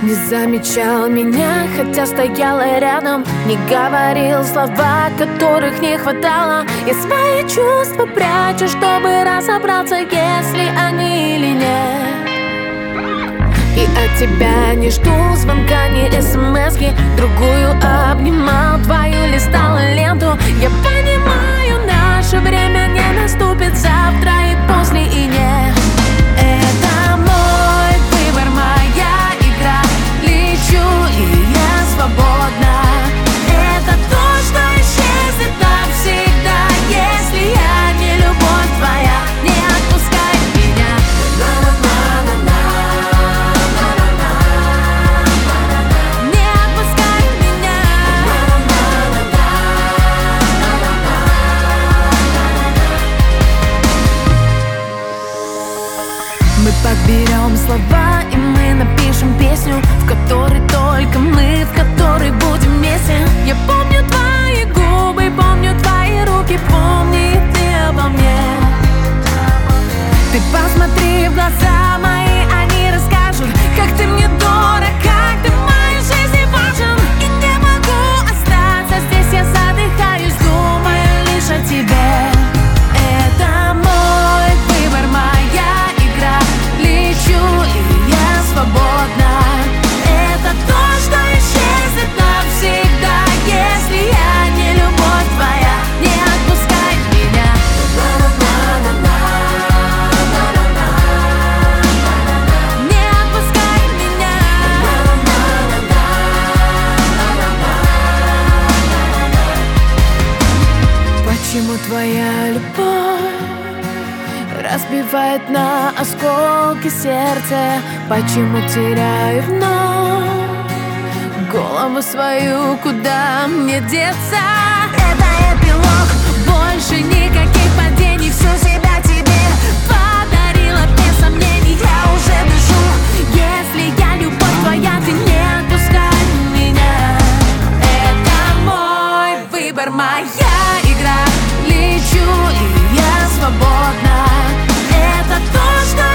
Не замечал меня, хотя стояла рядом. Не говорил слова, которых не хватало. Я свои чувства прячу, чтобы разобраться, если они или нет. И от тебя не жду звонка, ни смс-ки. Другую обнимал, твою листал ленту. Я понимаю, наше время не наступит завтра и после, и нет. Это мой выбор, моя игра. Лечу, и я свободна. Это то, что исчезнет навсегда, если я не любовь твоя. Не отпускай меня. Не отпускай меня. Мы подберем слова, и мы напишем песню, в которой только мы, в которой будем вместе. Я помню твои губы, помню твои руки, помни ты обо мне. Ты посмотри в глаза мои, они расскажут, как ты мне дорог, как ты в моей жизни важен. И не могу остаться здесь, я задыхаюсь, думаю лишь о тебе. Это мой выбор, моя игра. Лечу, и я свободна. Это то, что исчезнет навсегда, если я не любовь твоя. Не отпускай меня. Не отпускай меня. Почему твоя любовь разбивает на осколки сердце? Почему теряю вновь голову свою, куда мне деться? Это эпилог, больше никаких падений. Всю себя тебе подарила, без сомнений я уже дышу. Если я любовь твоя, ты не отпускай меня. Это мой выбор, моя игра. Лечу, и я свободна. Это то, что